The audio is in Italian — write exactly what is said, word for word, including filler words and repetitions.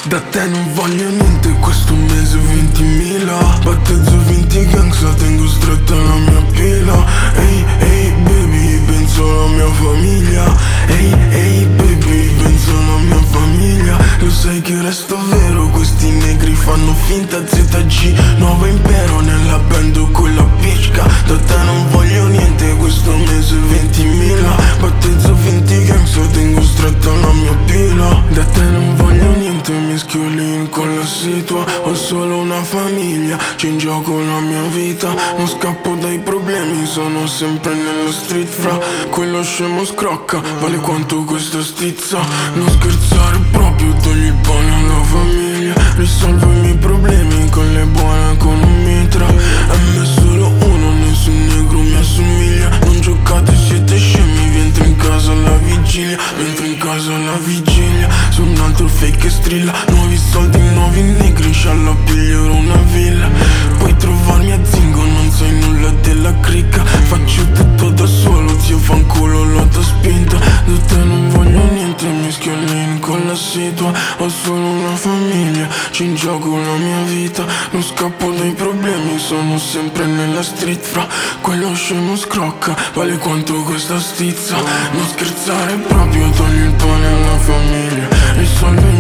Da te non voglio niente, questo mese ventimila. Battezzo vinti gangsta, tengo stretta la mia pila. Ehi, ehi baby, penso alla mia famiglia. Ehi, ehi baby, penso alla mia famiglia. Lo sai che resto vero, questi negri fanno finta. Z G, nuovo impero nella band con la picca. Da te non voglio niente, questo mese ventimila. Battezzo vinti gangsta, tengo stretta la mia pila. Da te non voglio niente, mischio lì con la situa. Ho solo una famiglia, c'è in gioco la mia vita. Non scappo dai problemi, sono sempre nello street fra. Quello scemo scrocca, vale quanto questa stizza. Non scherzare proprio, togli il pane alla famiglia. Risolvo i miei problemi con le buone con un mitra. E me solo uno, nessun negro mi assomiglia. Non giocate, siete scemi, rientro in casa alla vigilia. Mentre in casa alla vigilia, su un altro fake che strilla. Nuovi soldi, nuovi negri, scialla piglierò una villa. Puoi trovarmi a Zingo, non sai nulla della cricca. Faccio tutto da solo, zio fanculo l'ho da spinta. Da te non voglio niente, mischio lì con la situa. Ho solo una famiglia, c'è in gioco la mia vita. Non scappo dai problemi, sono sempre nella street fra. Quello scemo scrocca, vale quanto questa stizza. Non scherzare proprio, togli il pane alla famiglia. Risolvi